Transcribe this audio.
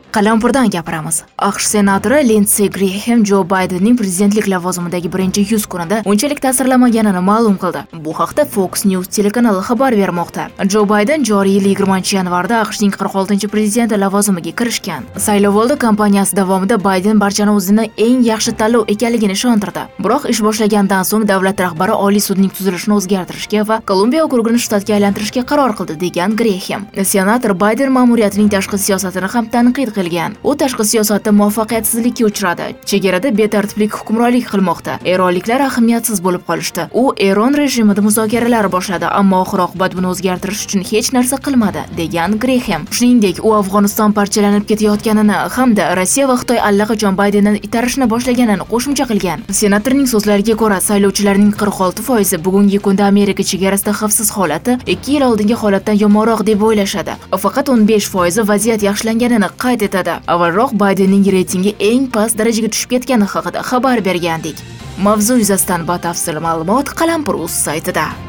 Qalampirdan gapiramiz. AQSh senatori Lindsey Graham Jo Baydenning prezidentlik lavozimidagi birinchi 100 kunida unchalik ta'sirlamaganini ma'lum qildi. Bu haqda Fox News telekanali xabar bermoqda. Jo Bayden joriy yil 20-yanvarda AQShning 46-prezidenti lavozimiga kirishgan. Saylovoldi kampaniyasi davomida Bayden barchani o'zini eng yaxshi tanlov ekanligini ishontirdi. Biroq ish boshlagandan so'ng davlat rahbari Oliy sudning tuzilishini o'zgartirishga va Kolumbiya okrugini shtatga aylantirishga qaror qildi, degan Graham. Senator Bayden ma'muriyatining tashqi siyosatini ham tanqid qilgan. U tashqi siyosatda muvaffaqiyatsizlikka uchradi. Chegarada betartiblik hukmronlik qilmoqda. Eronliklar ahamiyatsiz bo'lib qolishdi. U Eron rejimida muzokaralar boshladi, ammo oxir-oqibat buni o'zgartirish uchun hech narsa qilmadi, degan Graham. Shuningdek, u Afg'oniston parchalanib ketayotganini hamda Rossiya va Xitoy allaqachon Baydenni itarishni boshlaganini qo'shimcha qilgan. Senatorning so'zlariga ko'ra, saylovchilarning 46% bugungi kunda Amerika chegarasida xavfsiz holati 2 yil oldingi holatdan yomonroq deb o'ylashadi. Faqat 15% vaziyat yaxshilanganini qayd etadi. Avvalroq Baydenning reytingi eng past darajaga tushib ketgani haqida xabar bergandik. Mavzu yuzasidan batafsil ma'lumot Qalampir.uz saytida.